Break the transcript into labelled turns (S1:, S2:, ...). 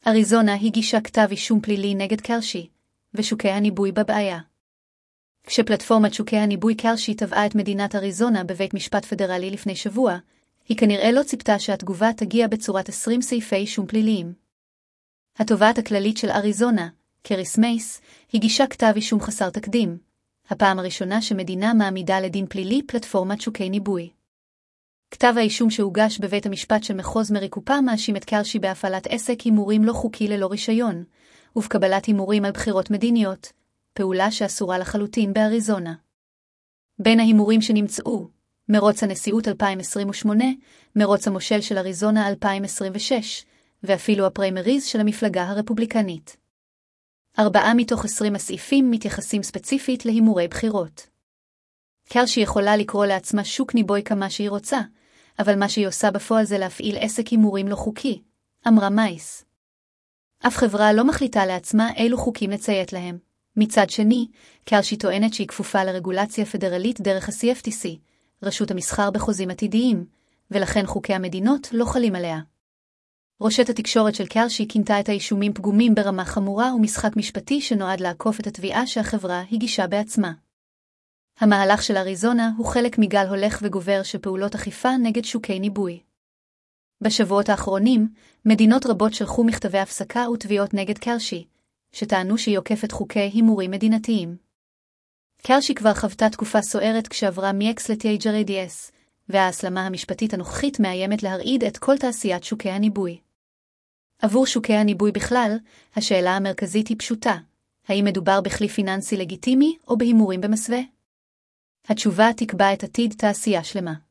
S1: אריזונה הגישה כתב אישום פלילי נגד קרשי, ושוקי הניבוי בבעיה. כשפלטפורמת שוקי הניבוי קרשי תבעה את מדינת אריזונה בבית משפט פדרלי לפני שבוע, היא כנראה לא ציפתה שהתגובה תגיע בצורת 20 סעיפי אישום פליליים. התובעת הכללית של אריזונה, קריס מייס, הגישה כתב אישום חסר תקדים, הפעם הראשונה שמדינה מעמידה לדין פלילי פלטפורמת שוקי ניבוי. כתב האישום שהוגש בבית המשפט של מחוז מריקופה מאשים את קרשי בהפעלת עסק הימורים לא חוקי ללא רישיון, ובקבלת הימורים על בחירות מדיניות, פעולה שאסורה לחלוטין באריזונה. בין ההימורים שנמצאו, מרוץ הנשיאות 2028, מרוץ המושל של אריזונה 2026, ואפילו הפריימריז של המפלגה הרפובליקנית. 4 מתוך 20 הסעיפים מתייחסים ספציפית להימורי בחירות. קרשי יכולה לקרוא לעצמה שוק ניבוי כמה שהיא רוצה, אבל מה שהיא עושה בפועל זה להפעיל עסק הימורים לא חוקי, אמרה מייס. אף חברה לא מחליטה לעצמה אילו חוקים לציית להם. מצד שני, קרשי טוענת שהיא כפופה לרגולציה פדרלית דרך ה-CFTC, רשות המסחר בחוזים עתידיים, ולכן חוקי המדינות לא חלים עליה. ראשת התקשורת של קרשי כינתה את האישומים פגומים ברמה חמורה ומשחק משפטי שנועד לעקוף את התביעה שהחברה הגישה בעצמה. המהלך של אריזונה הוא חלק מגל הולך וגובר של פעולות אכיפה נגד שוקי ניבוי. בשבועות האחרונים, מדינות רבות שלחו מכתבי הפסקה ותביעות נגד קרשי, שטענו שהיא עוקפת חוקי הימורים מדינתיים. קרשי כבר חוותה תקופה סוערת כשעברה מ-X ל-THRADS, וההסלמה המשפטית הנוכחית מאיימת להרעיד את כל תעשיית שוקי הניבוי. עבור שוקי הניבוי בכלל, השאלה המרכזית היא פשוטה, האם מדובר בכלי פיננסי לגיטימי או בהימורים במסווה? התשובה תקבע את עתיד תעשייה שלמה.